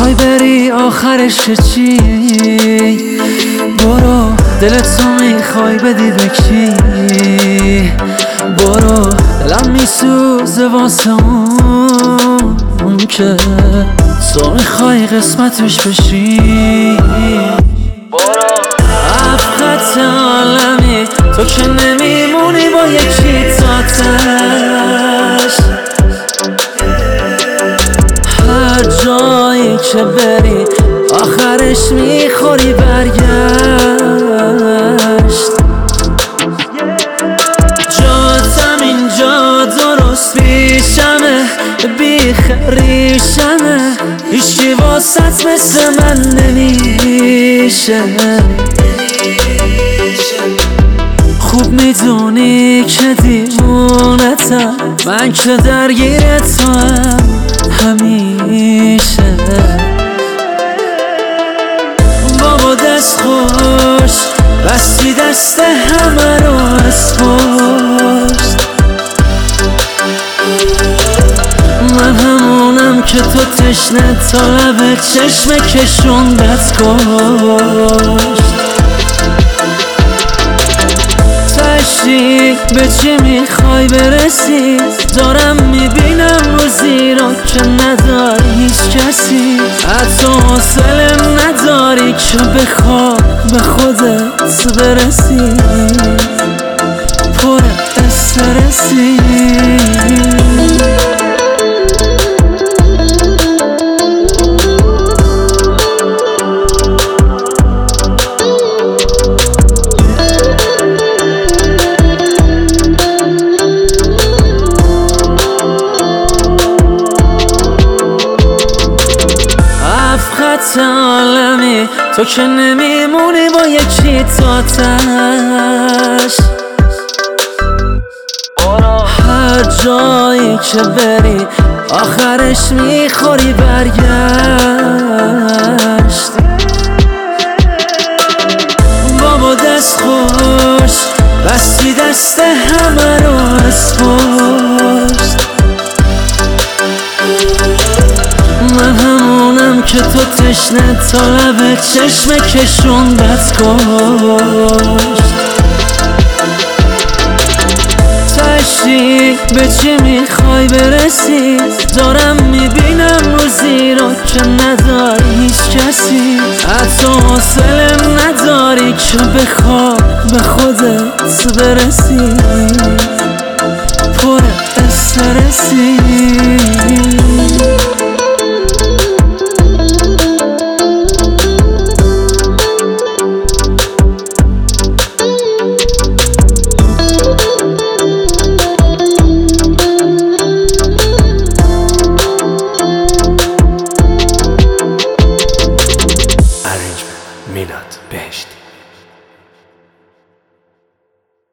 میخوای بری آخرش چی؟ برو دلتو میخوای بدی به کی؟ برو دلم میسوزه واسه اون که تو میخوای قسمتش بشی. افقت عالمی تو که نمیمونی با یکی تاتش، هر جایی که بری آخرش میخوری برگشت. جاتم اینجا درست پیشمه، بیخ ریشمه، هیچکی واسط مثل من نمیشه. خوب میدونی که دیوونتم، من که درگیرتم همیشه. بابا دست خوش بستی دست همه رو از پشت، من همونم که تو تشنه تا لب چشم کشوندت کشت. تشتی به چی میخوای برسی؟ دارم میبینم رو زیرا که نداری هیچ کسی، حتی حوصله نداری که بخواه به خودت برسی، پر استرسی. خط عالمی تو که نمیمونی با یکی تاتش، هر جایی که بری آخرش میخوری برگشت. بابا دست خوش بستی دست همه رو از پشت، من همونم که تو تشنه تا لب چشم کشوندت کشت. تشتی به چی میخوای برسی؟ دارم میبینم رو زیرا که نداری هیچ کسی، حتی حوصله نداری که بخواه به خودت برسی، پر استرسی.